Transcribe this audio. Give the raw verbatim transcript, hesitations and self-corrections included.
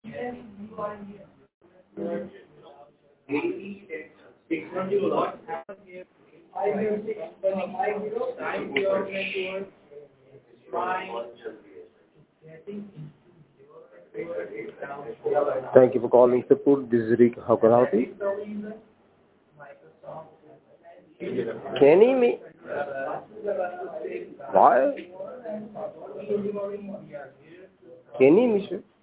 Thank you for calling support. This is Rick. How can I help you? Can you me? Why? Can you, monsieur?